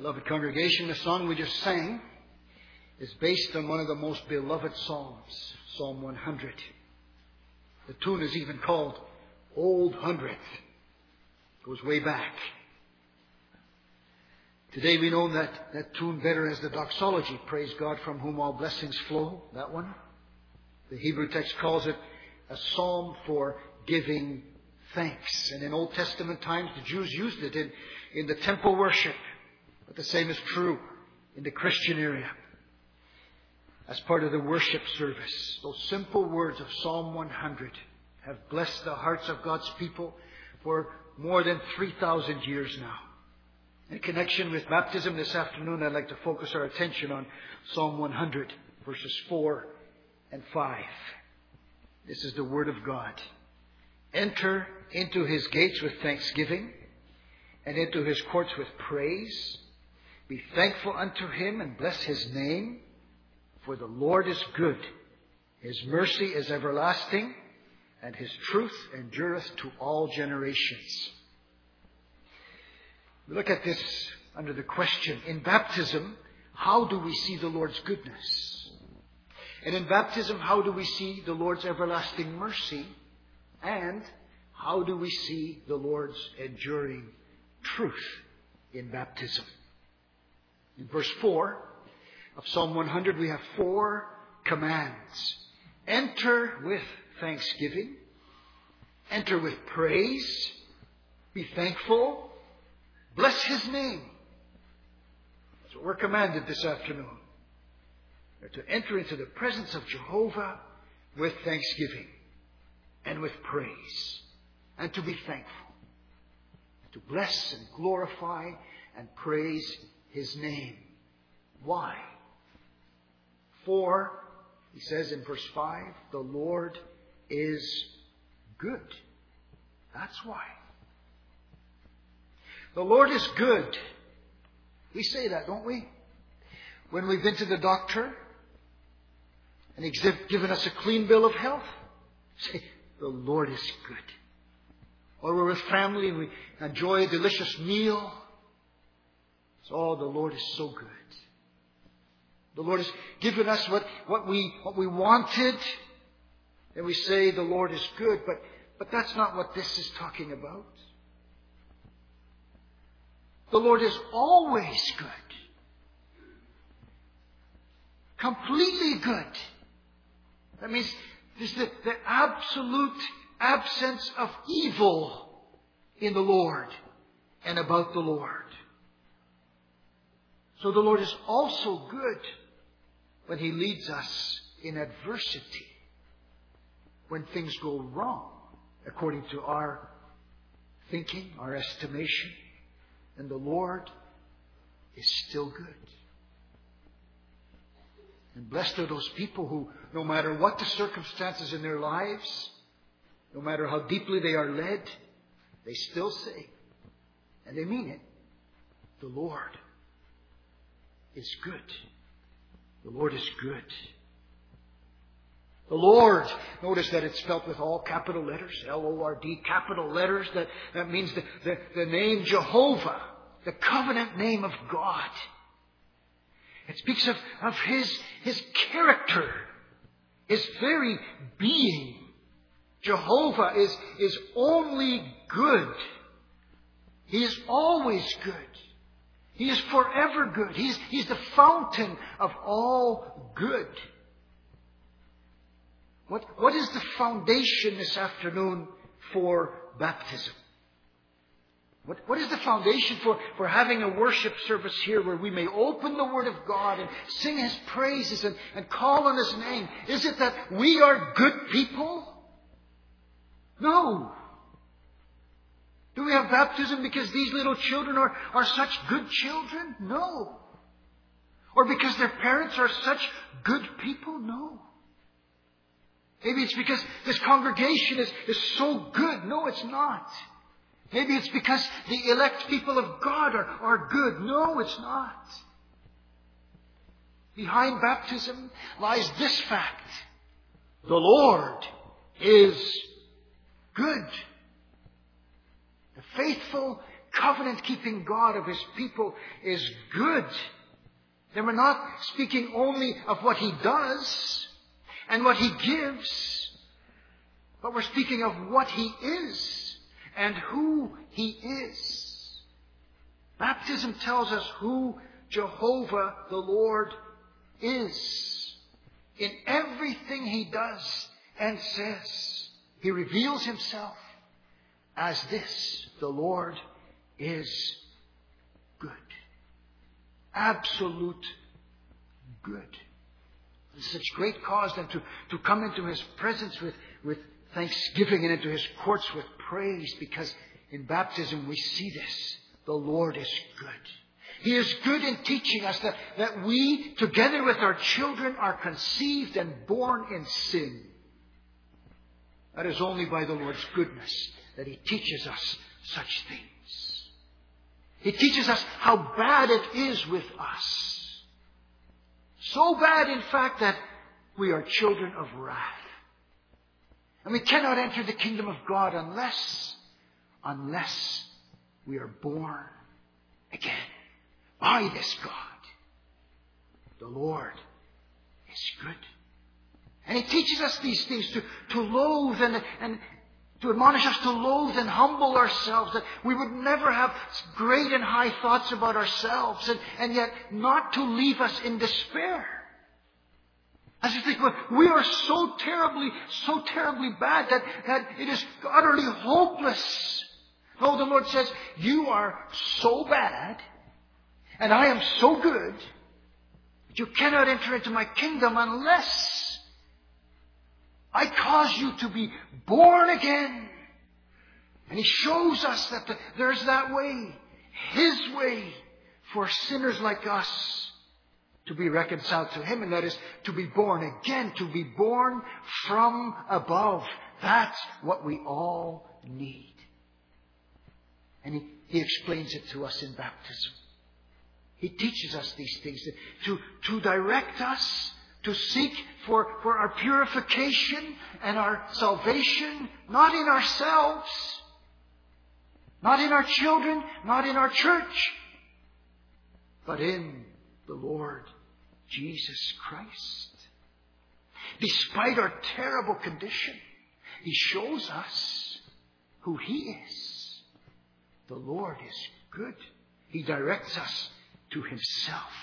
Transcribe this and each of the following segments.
Beloved congregation, the song we just sang is based on one of the most beloved psalms, Psalm 100. The tune is even called Old Hundredth. Goes way back. Today we know that tune better as the doxology, praise God from whom all blessings flow, that one. The Hebrew text calls it a psalm for giving thanks. And in Old Testament times, the Jews used it in the temple worship. But the same is true in the Christian area. As part of the worship service, those simple words of Psalm 100 have blessed the hearts of God's people for more than 3,000 years now. In connection with baptism this afternoon, I'd like to focus our attention on Psalm 100, verses 4 and 5. This is the Word of God. Enter into His gates with thanksgiving, and into His courts with praise. Be thankful unto Him, and bless His name. For the Lord is good. His mercy is everlasting, and His truth endureth to all generations. We look at this under the question, in baptism, how do we see the Lord's goodness? And in baptism, how do we see the Lord's everlasting mercy? And how do we see the Lord's enduring truth in baptism? In verse 4 of Psalm 100, we have 4 commands. Enter with thanksgiving. Enter with praise. Be thankful. Bless His name. That's what we're commanded this afternoon. We're to enter into the presence of Jehovah with thanksgiving and with praise. And to be thankful. To bless and glorify and praise His name. Why? For, he says in verse 5, the Lord is good. That's why. The Lord is good. We say that, don't we? When we've been to the doctor and He's given us a clean bill of health, say, the Lord is good. Or we're with family and we enjoy a delicious meal. Oh, the Lord is so good. The Lord has given us what we wanted. And we say the Lord is good. But that's not what this is talking about. The Lord is always good. Completely good. That means there's the absolute absence of evil in the Lord and about the Lord. So the Lord is also good when He leads us in adversity, when things go wrong according to our thinking, our estimation. And the Lord is still good. And blessed are those people who, no matter what the circumstances in their lives, no matter how deeply they are led, they still say, and they mean it, the Lord is good. The Lord is good. The Lord, notice that it's spelled with all capital letters, L-O-R-D, capital letters. That means the name Jehovah, the covenant name of God. It speaks of His character, His very being. Jehovah is only good. He is always good. He is forever good. He's the fountain of all good. What is the foundation this afternoon for baptism? What is the foundation for having a worship service here where we may open the Word of God and sing His praises and call on His name? Is it that we are good people? No. Do we have baptism because these little children are such good children? No. Or because their parents are such good people? No. Maybe it's because this congregation is so good. No, it's not. Maybe it's because the elect people of God are good. No, it's not. Behind baptism lies this fact. The Lord is good. The faithful covenant-keeping God of His people is good, then we're not speaking only of what He does and what He gives, but we're speaking of what He is and who He is. Baptism tells us who Jehovah the Lord is. In everything He does and says, He reveals Himself as this: the Lord is good. Absolute good. It's such great cause then to come into His presence with thanksgiving and into His courts with praise, because in baptism we see this. The Lord is good. He is good in teaching us that we, together with our children, are conceived and born in sin. That is only by the Lord's goodness that He teaches us such things. He teaches us how bad it is with us. So bad, in fact, that we are children of wrath. And we cannot enter the kingdom of God unless we are born again by this God. The Lord is good. And He teaches us these things to loathe and to admonish us to loathe and humble ourselves, that we would never have great and high thoughts about ourselves, and yet not to leave us in despair. As you think, well, we are so terribly bad that it is utterly hopeless. No, the Lord says, you are so bad, and I am so good, that you cannot enter into my kingdom unless I cause you to be born again. And He shows us that there's that way, His way, for sinners like us to be reconciled to Him. And that is to be born again, to be born from above. That's what we all need. And He explains it to us in baptism. He teaches us these things to direct us, to seek for our purification and our salvation, not in ourselves, not in our children, not in our church, but in the Lord Jesus Christ. Despite our terrible condition, He shows us who He is. The Lord is good. He directs us to Himself.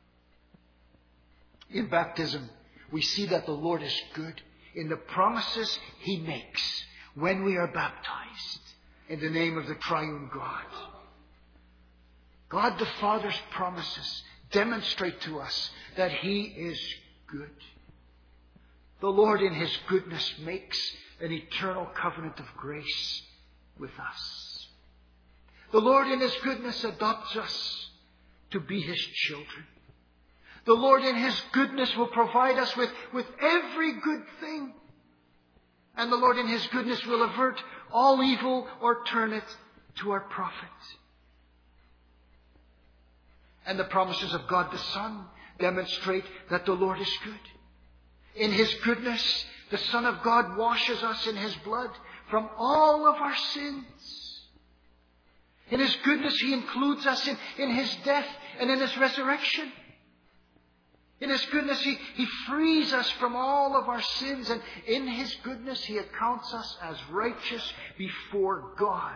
In baptism, we see that the Lord is good in the promises He makes when we are baptized in the name of the triune God. God the Father's promises demonstrate to us that He is good. The Lord in His goodness makes an eternal covenant of grace with us. The Lord in His goodness adopts us to be His children. The Lord in His goodness will provide us with every good thing. And the Lord in His goodness will avert all evil or turn it to our profit. And the promises of God the Son demonstrate that the Lord is good. In His goodness, the Son of God washes us in His blood from all of our sins. In His goodness, He includes us in His death and in His resurrection. In His goodness, He frees us from all of our sins. And in His goodness, He accounts us as righteous before God.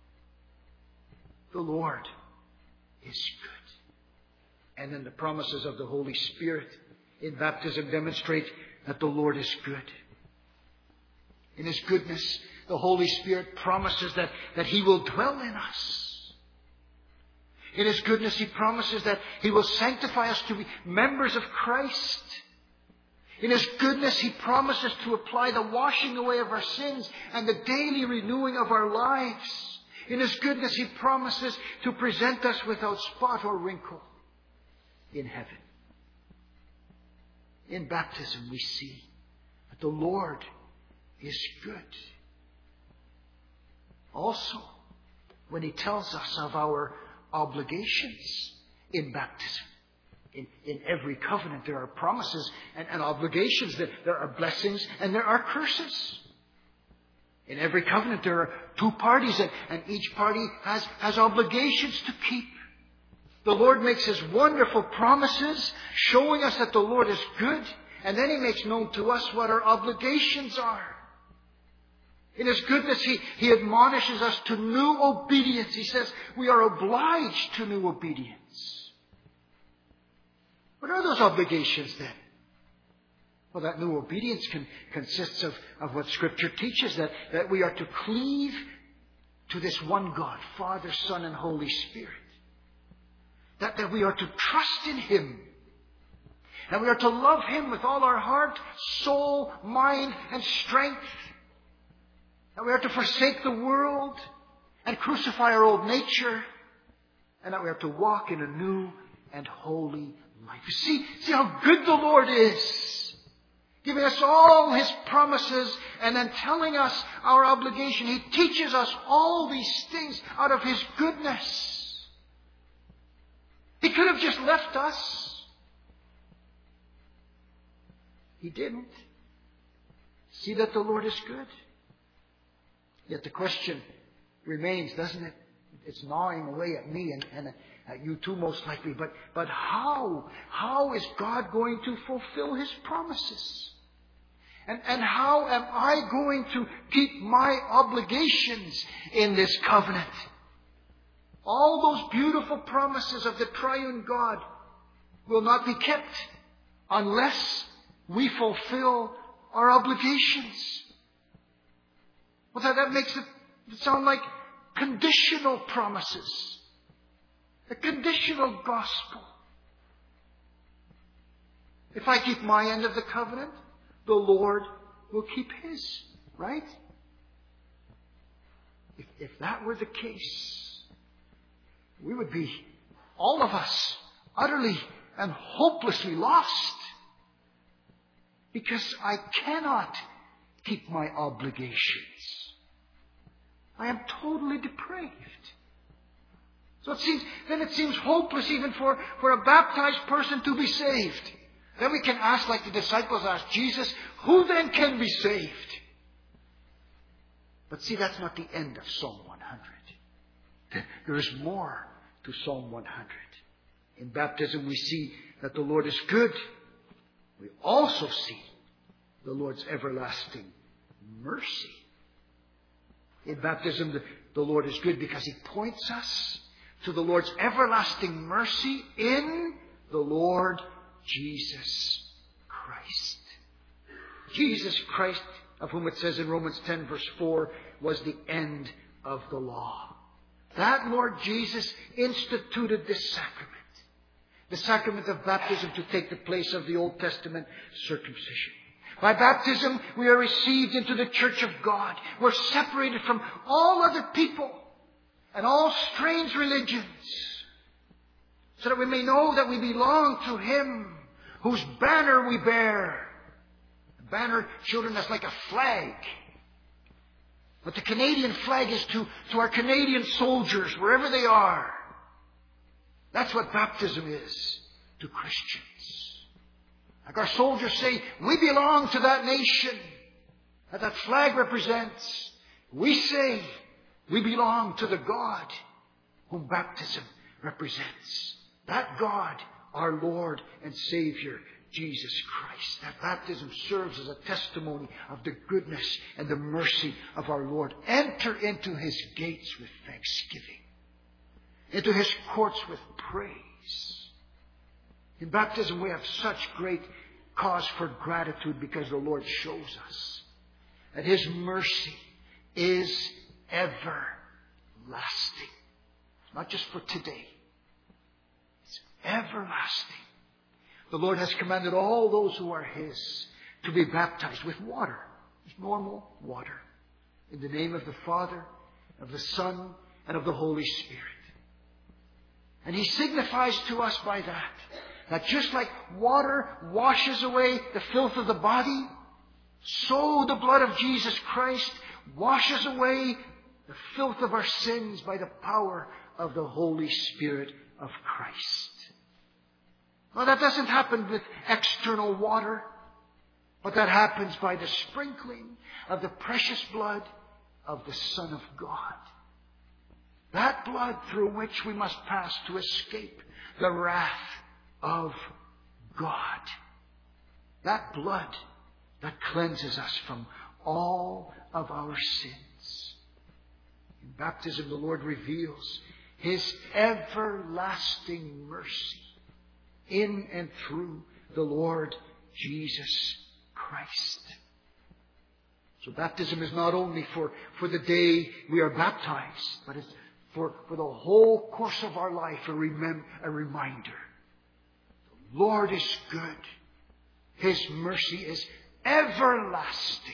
The Lord is good. And then the promises of the Holy Spirit in baptism demonstrate that the Lord is good. In His goodness, the Holy Spirit promises that He will dwell in us. In His goodness, He promises that He will sanctify us to be members of Christ. In His goodness, He promises to apply the washing away of our sins and the daily renewing of our lives. In His goodness, He promises to present us without spot or wrinkle in heaven. In baptism, we see that the Lord is good. Also, when He tells us of our obligations in baptism. In every covenant there are promises and obligations. There are blessings and there are curses. In every covenant there are two parties, and each party has obligations to keep. The Lord makes His wonderful promises, showing us that the Lord is good, and then He makes known to us what our obligations are. In His goodness, He admonishes us to new obedience. He says we are obliged to new obedience. What are those obligations then? Well, that new obedience consists of what Scripture teaches, that we are to cleave to this one God, Father, Son, and Holy Spirit. That we are to trust in Him. And we are to love Him with all our heart, soul, mind, and strength. And we are to forsake the world and crucify our old nature. And that we are to walk in a new and holy life. You see how good the Lord is. Giving us all His promises and then telling us our obligation. He teaches us all these things out of His goodness. He could have just left us. He didn't. See that the Lord is good. Yet the question remains, doesn't it? It's gnawing away at me and at you too most likely. But how? How is God going to fulfill His promises? And how am I going to keep my obligations in this covenant? All those beautiful promises of the triune God will not be kept unless we fulfill our obligations. Well, that makes it sound like conditional promises. A conditional gospel. If I keep my end of the covenant, the Lord will keep His, right? If that were the case, we would be, all of us, utterly and hopelessly lost. Because I cannot keep my obligations. I am totally depraved. So it seems hopeless even for a baptized person to be saved. Then we can ask, like the disciples asked Jesus, who then can be saved? But see, that's not the end of Psalm 100. There is more to Psalm 100. In baptism we see that the Lord is good. We also see the Lord's everlasting mercy. In baptism, the Lord is good because He points us to the Lord's everlasting mercy in the Lord Jesus Christ. Jesus Christ, of whom it says in Romans 10 verse 4, was the end of the law. That Lord Jesus instituted this sacrament. The sacrament of baptism to take the place of the Old Testament circumcision. By baptism, we are received into the church of God. We're separated from all other people and all strange religions, so that we may know that we belong to Him whose banner we bear. The banner, children, that's like a flag. But the Canadian flag is to our Canadian soldiers, wherever they are. That's what baptism is to Christians. Like our soldiers say, we belong to that nation that flag represents. We say we belong to the God whom baptism represents. That God, our Lord and Savior, Jesus Christ. That baptism serves as a testimony of the goodness and the mercy of our Lord. Enter into His gates with thanksgiving, into His courts with praise. In baptism we have such great cause for gratitude because the Lord shows us that His mercy is everlasting. Not just for today. It's everlasting. The Lord has commanded all those who are His to be baptized with water. Just normal water. In the name of the Father, of the Son, and of the Holy Spirit. And He signifies to us by that just like water washes away the filth of the body, so the blood of Jesus Christ washes away the filth of our sins by the power of the Holy Spirit of Christ. Well, that doesn't happen with external water, but that happens by the sprinkling of the precious blood of the Son of God. That blood through which we must pass to escape the wrath of God. That blood that cleanses us from all of our sins. In baptism, the Lord reveals His everlasting mercy in and through the Lord Jesus Christ. So baptism is not only for the day we are baptized, but it's for the whole course of our life, a reminder. The Lord is good. His mercy is everlasting.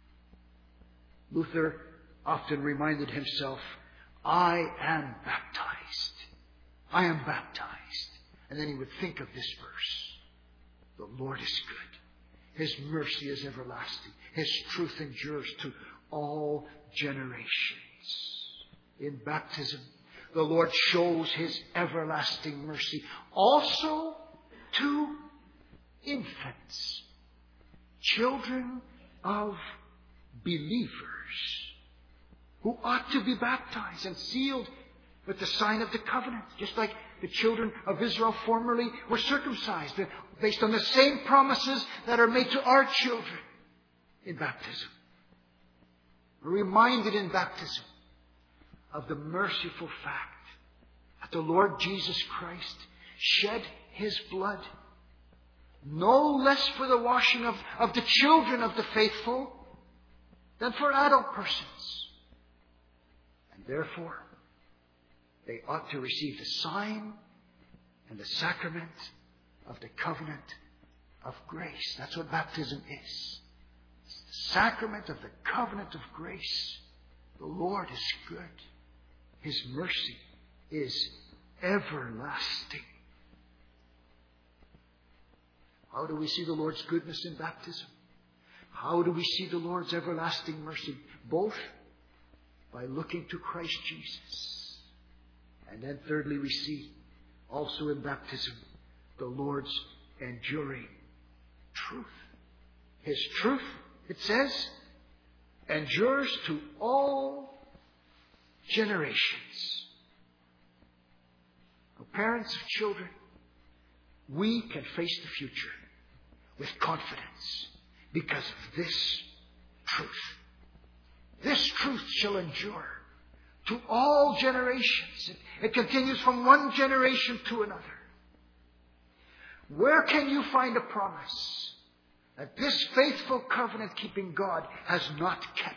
Luther often reminded himself, I am baptized. I am baptized. And then he would think of this verse. The Lord is good. His mercy is everlasting. His truth endures to all generations. In baptism, the Lord shows His everlasting mercy also to infants, children of believers, who ought to be baptized and sealed with the sign of the covenant, just like the children of Israel formerly were circumcised, based on the same promises that are made to our children in baptism. We're reminded in baptism of the merciful fact that the Lord Jesus Christ shed His blood no less for the washing of the children of the faithful than for adult persons. And therefore, they ought to receive the sign and the sacrament of the covenant of grace. That's what baptism is. It's the sacrament of the covenant of grace. The Lord is good. His mercy is everlasting. How do we see the Lord's goodness in baptism? How do we see the Lord's everlasting mercy? Both by looking to Christ Jesus. And then thirdly, we see also in baptism the Lord's enduring truth. His truth, it says, endures to all generations. Now, parents of children, we can face the future with confidence because of this truth. This truth shall endure to all generations. It continues from one generation to another. Where can you find a promise that this faithful covenant-keeping God has not kept?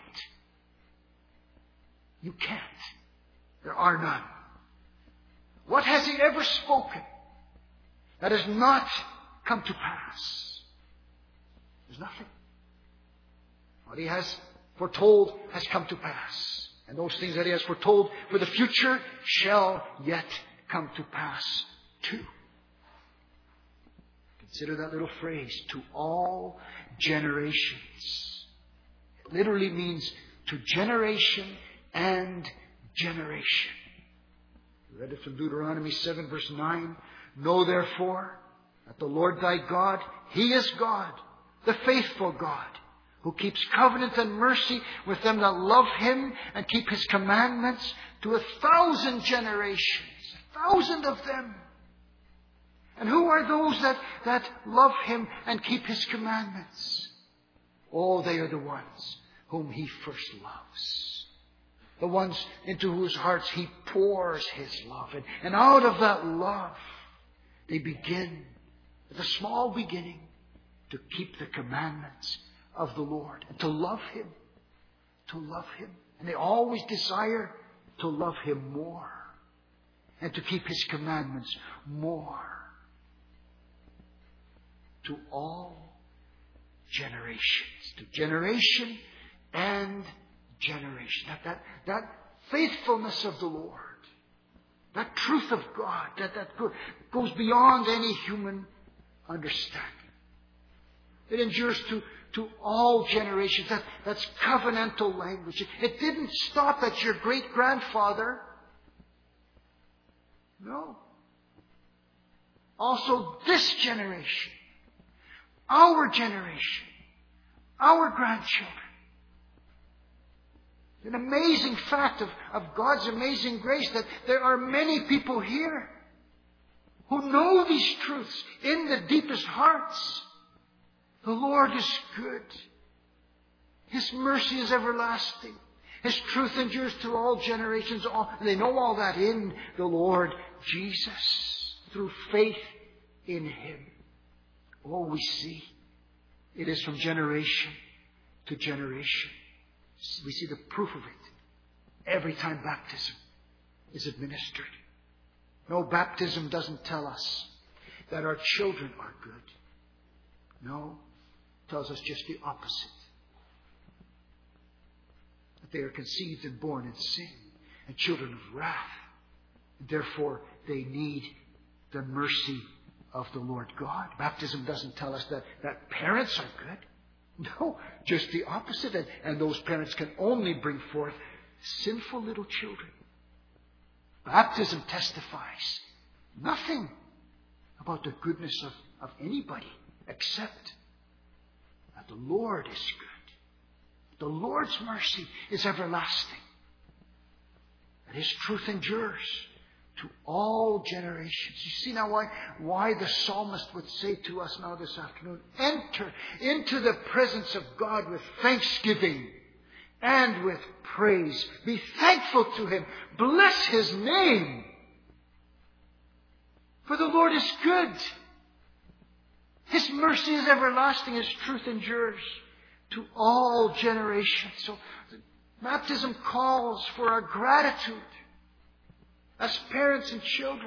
You can't. There are none. What has He ever spoken that has not come to pass? There's nothing. What He has foretold has come to pass. And those things that He has foretold for the future shall yet come to pass too. Consider that little phrase, to all generations. It literally means to generation and generation. We read it from Deuteronomy 7 verse 9. Know therefore that the Lord thy God, He is God, the faithful God, who keeps covenant and mercy with them that love Him and keep His commandments to 1,000 generations. 1,000 of them. And who are those that love Him and keep His commandments? Oh, they are the ones whom He first loves. The ones into whose hearts He pours His love. And out of that love, they begin, with a small beginning, to keep the commandments of the Lord. And to love Him. To love Him. And they always desire to love Him more. And to keep His commandments more. To all generations. To generation and generation. That faithfulness of the Lord. That truth of God. That goes beyond any human understanding. It endures to all generations. That's covenantal language. It didn't stop at your great-grandfather. No. Also this generation. Our generation, our grandchildren. An amazing fact of God's amazing grace that there are many people here who know these truths in the deepest hearts. The Lord is good. His mercy is everlasting. His truth endures to all generations. They know all that in the Lord Jesus through faith in Him. Oh, we see it is from generation to generation. We see the proof of it every time baptism is administered. No, baptism doesn't tell us that our children are good. No, it tells us just the opposite. That they are conceived and born in sin and children of wrath. And therefore, they need the mercy of the Lord God. Baptism doesn't tell us that parents are good. No, just the opposite. And those parents can only bring forth sinful little children. Baptism testifies nothing about the goodness of anybody except that the Lord is good. The Lord's mercy is everlasting. That His truth endures to all generations. You see now why the psalmist would say to us now this afternoon, enter into the presence of God with thanksgiving and with praise. Be thankful to Him. Bless His name. For the Lord is good. His mercy is everlasting. His truth endures to all generations. So baptism calls for our gratitude as parents and children.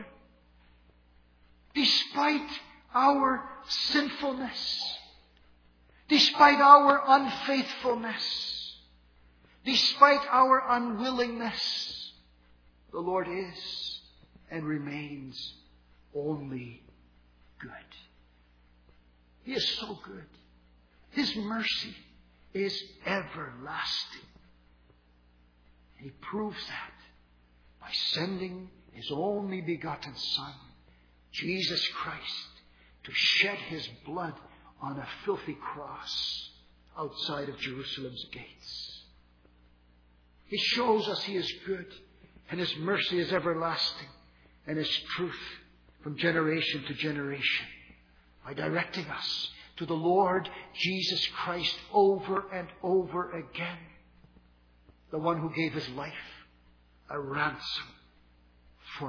Despite our sinfulness, despite our unfaithfulness, despite our unwillingness, the Lord is and remains only good. He is so good. His mercy is everlasting. He proves that by sending His only begotten Son, Jesus Christ, to shed His blood on a filthy cross outside of Jerusalem's gates. He shows us He is good, and His mercy is everlasting, and His truth from generation to generation, by directing us to the Lord Jesus Christ over and over again, the one who gave His life a ransom for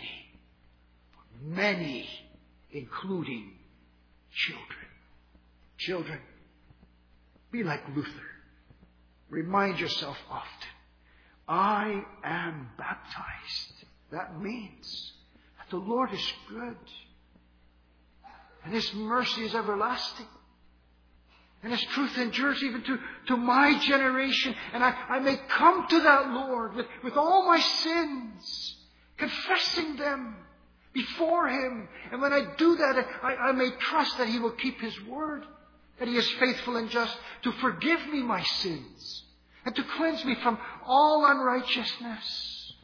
many, including children. Children, be like Luther. Remind yourself often, I am baptized. That means that the Lord is good. And His mercy is everlasting. And His truth endures even to my generation. And I may come to that Lord with all my sins, confessing them before Him. And when I do that, I may trust that He will keep His word, that He is faithful and just to forgive me my sins and to cleanse me from all unrighteousness.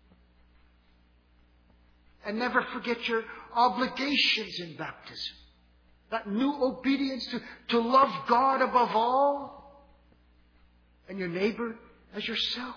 And never forget your obligations in baptism. That new obedience to love God above all and your neighbor as yourself.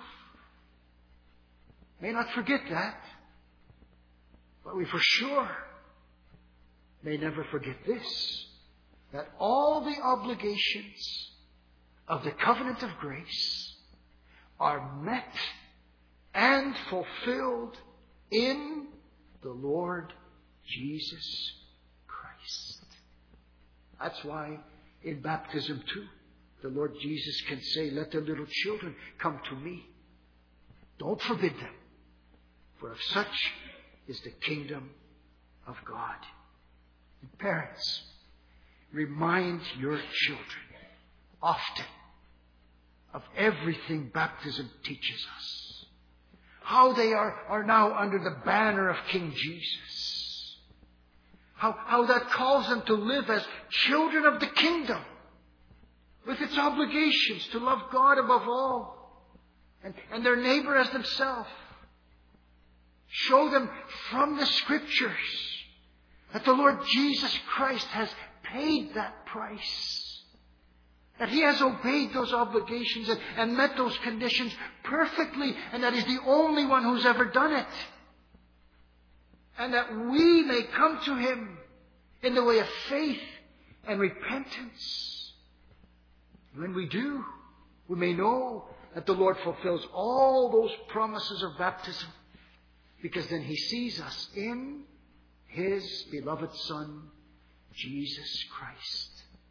May not forget that, but we for sure may never forget this, that all the obligations of the covenant of grace are met and fulfilled in the Lord Jesus Christ. That's why in baptism too, the Lord Jesus can say, let the little children come to me. Don't forbid them, for of such is the kingdom of God. And parents, remind your children often of everything baptism teaches us. How they are now under the banner of King Jesus. How that calls them to live as children of the kingdom, with its obligations to love God above all and their neighbor as themselves. Show them from the Scriptures that the Lord Jesus Christ has paid that price that He has obeyed those obligations and met those conditions perfectly, and that He's the only one who's ever done it. And that we may come to Him in the way of faith and repentance. When we do, we may know that the Lord fulfills all those promises of baptism, because then He sees us in His beloved Son, Jesus Christ.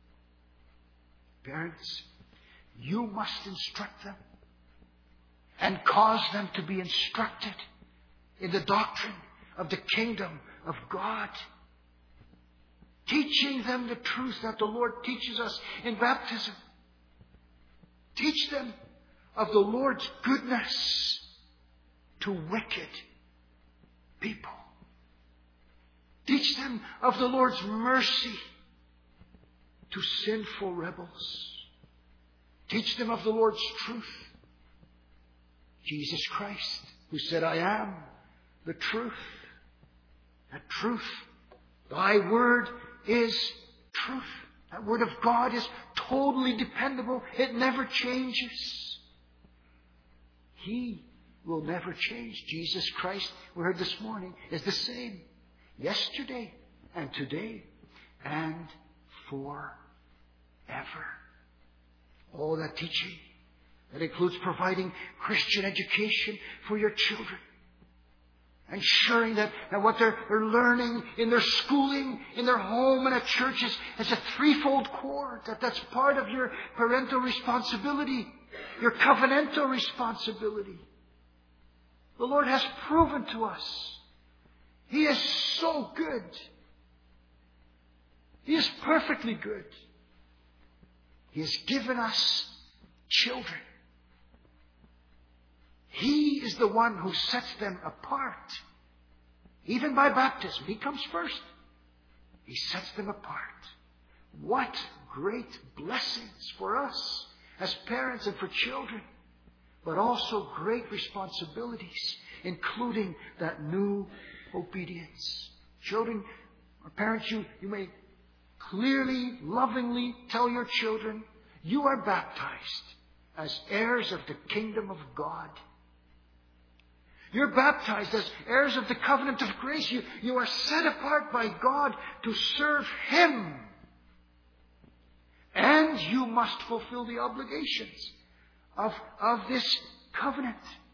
Parents, you must instruct them and cause them to be instructed in the doctrine of the kingdom of God. Teaching them the truth that the Lord teaches us in baptism. Teach them of the Lord's goodness to wicked people. Teach them of the Lord's mercy to sinful rebels. Teach them of the Lord's truth. Jesus Christ, who said, I am the truth. That truth, Thy word is truth. That word of God is totally dependable. It never changes. He will never change. Jesus Christ, we heard this morning, is the same yesterday and today and forever. All that teaching, that includes providing Christian education for your children. Ensuring that what they're learning in their schooling, in their home, and at churches is a threefold cord. That's part of your parental responsibility, your covenantal responsibility. The Lord has proven to us He is so good. He is perfectly good. He has given us children. He is the one who sets them apart. Even by baptism, He comes first. He sets them apart. What great blessings for us as parents and for children. But also great responsibilities, including that new obedience. Children, or parents, you may clearly, lovingly tell your children, you are baptized as heirs of the kingdom of God. You're baptized as heirs of the covenant of grace. You are set apart by God to serve Him. And you must fulfill the obligations of this covenant.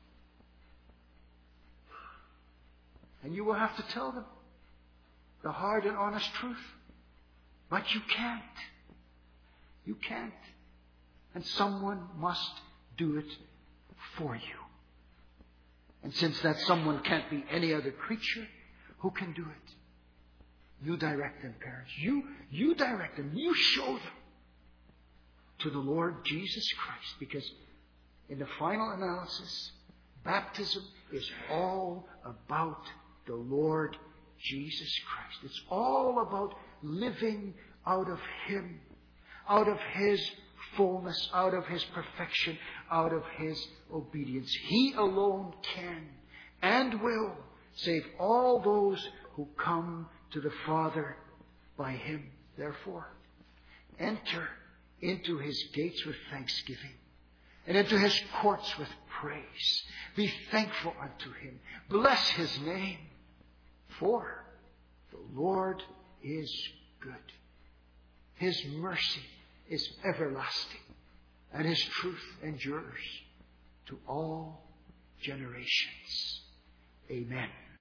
And you will have to tell them the hard and honest truth. But you can't. You can't. And someone must do it for you. And since that someone can't be any other creature, who can do it? You direct them, parents. You direct them. You show them to the Lord Jesus Christ. Because in the final analysis, baptism is all about the Lord Jesus Christ. It's all about living out of Him, out of His fullness, out of His perfection, out of His obedience. He alone can and will save all those who come to the Father by Him. Therefore, enter into His gates with thanksgiving and into His courts with praise. Be thankful unto Him. Bless His name, for the Lord is good. His mercy is everlasting, and His truth endures to all generations. Amen.